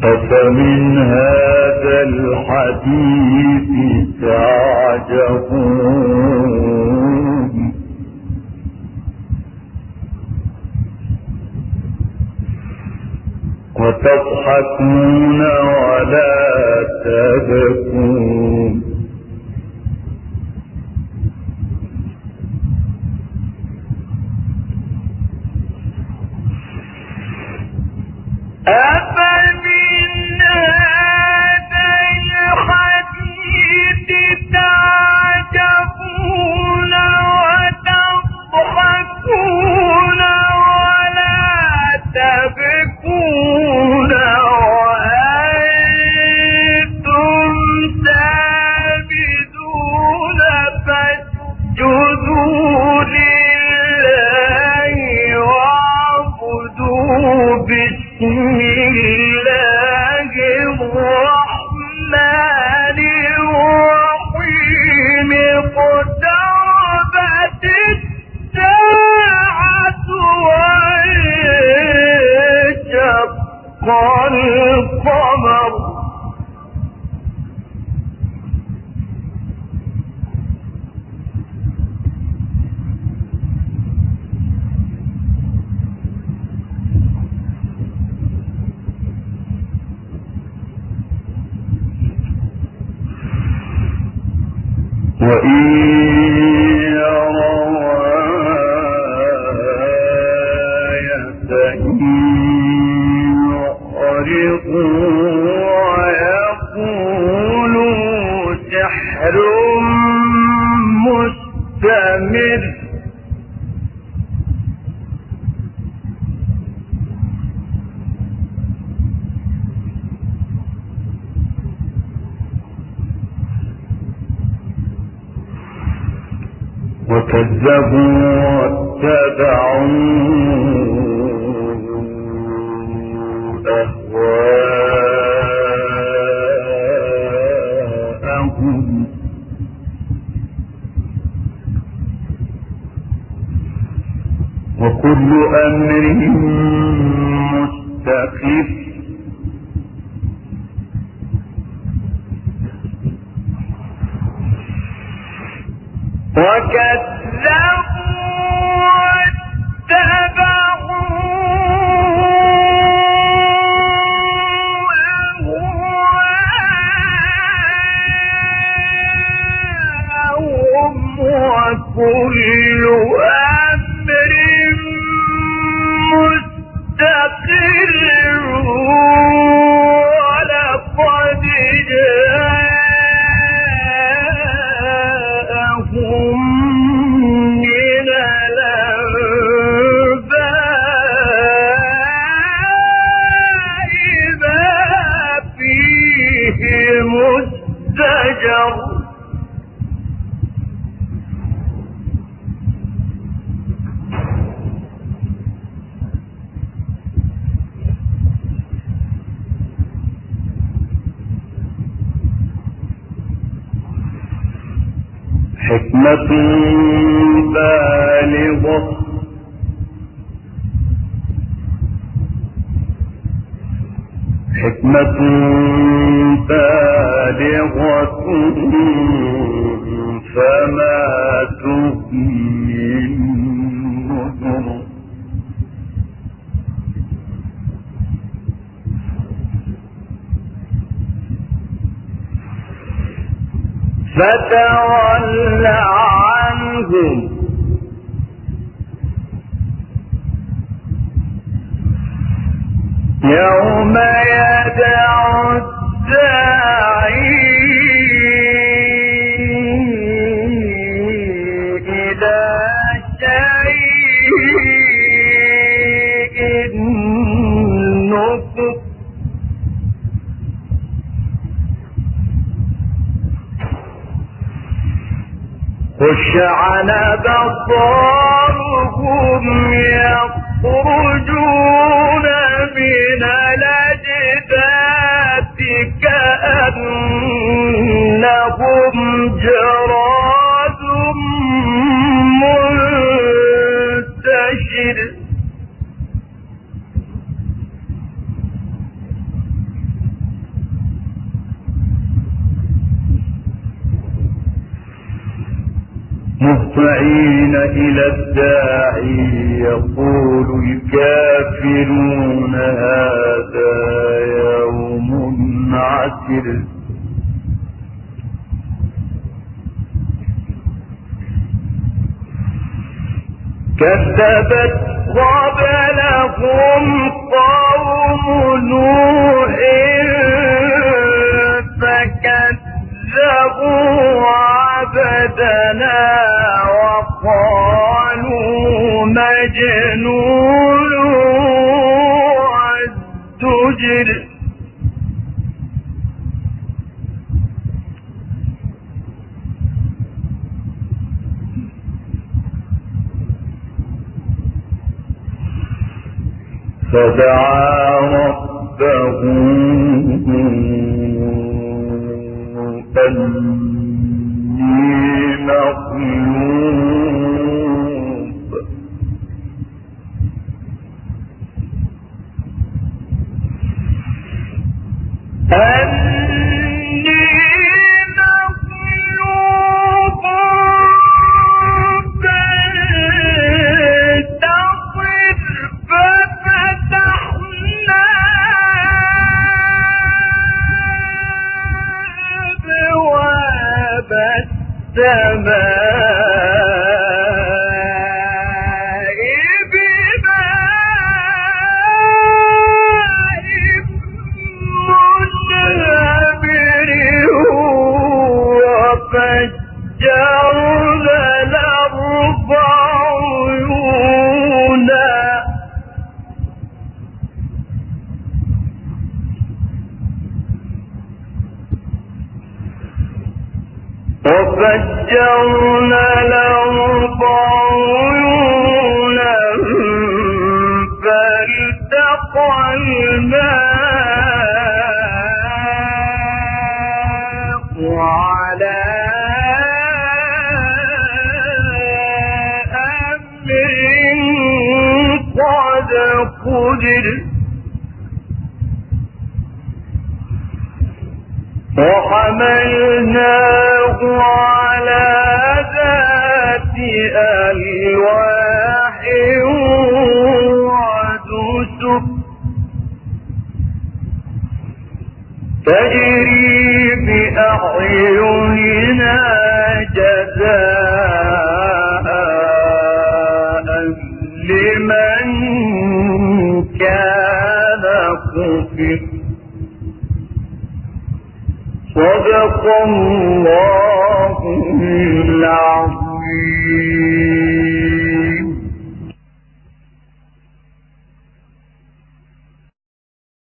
أفمن هذا الحديث تعجبون وتضحكون ولا تبكون أفمن هذا الحديث تعجبون وتضحكون ولا تبكون وأنتم سامدون فاسجدوا لله واعبدوا بسم الله الرحمن الرحيم اقتربت الساعة وانشق القمر وإن يروا آية يعرضوا ويقولوا سحر مستمر وكذبوا واتبعوا أهواءهم وكل أمر مستقر وكذبوا واتبعوا أهواءهم وكل أمر مستقر ولقد جاءهم من الأنباء ما فيه مزدجر حكمة بالغة فما تغني النذر فتول عنهم يوم يدعو الداعي إلى شيء نكر خش على بصارهم يخرجون من الأجداث كأنهم جراد منتشر مهطعين إلى الداعي يقول الكافرون هذا يوم عسر كذبت قبلهم قوم نوح فكذبوا عبدنا وقالوا مجنون وازدجر فدعا ربه أني مغلوب السماء بماء منهمر وفجرنا الأرض عيونا الأرض عيونا فالتقى الماء على أمر قد قدر وحملناه على ذات ألواح ودسر تجري بأعيننا جزاء لمن كان كفر صدق الله العظيم.